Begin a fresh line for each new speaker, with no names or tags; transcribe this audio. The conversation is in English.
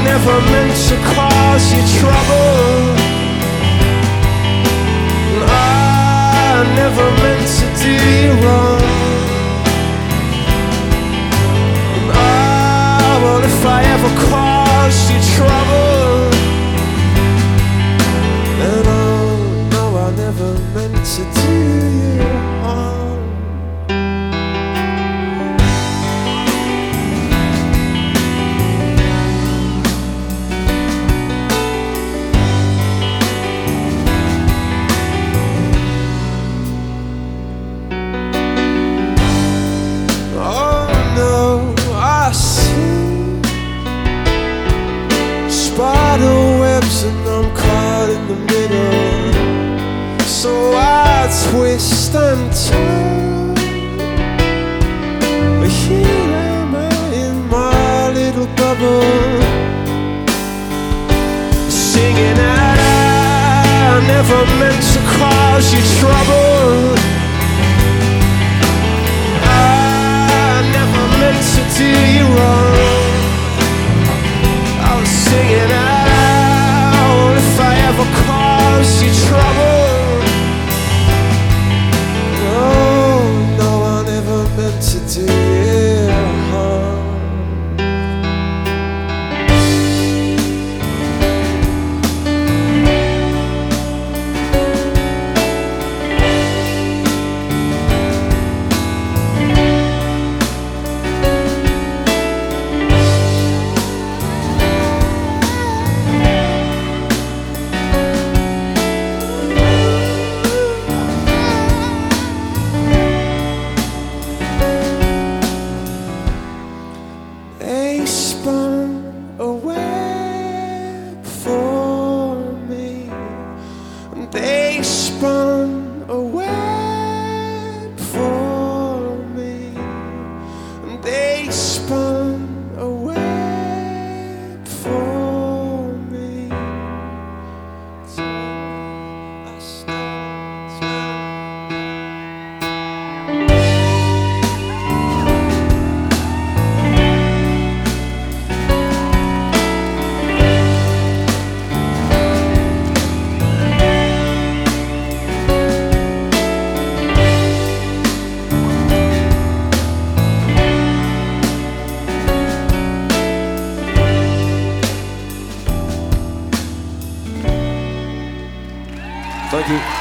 never meant to cause you trouble. I never meant to do you wrong. Well, if I ever caused you trouble, then oh no, I never meant to do you harm. Spider webs and I'm caught in the middle, so I twist and turn. But here am I in my little bubble, singing out I never meant to cause you trouble. I never meant to do you wrong. I was singing out, if I ever caused you trouble. Oh no, I never meant to do you harm. They spun a web for me, and they spun a web for me, and they spun a web for me. Till I stopped. Thank you.